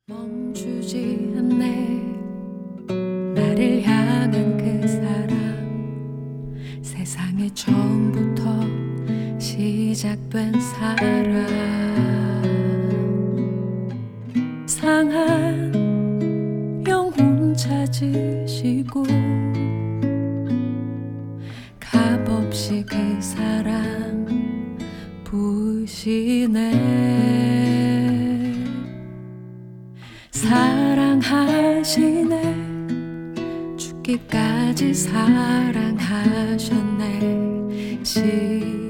멈추지 않네 나를 향한 그 사랑 세상에 처음부터 시작된 사랑 상한 영혼 찾으시고 값없이 그 사랑 부으시네 사랑하시네 죽기까지 사랑하셨네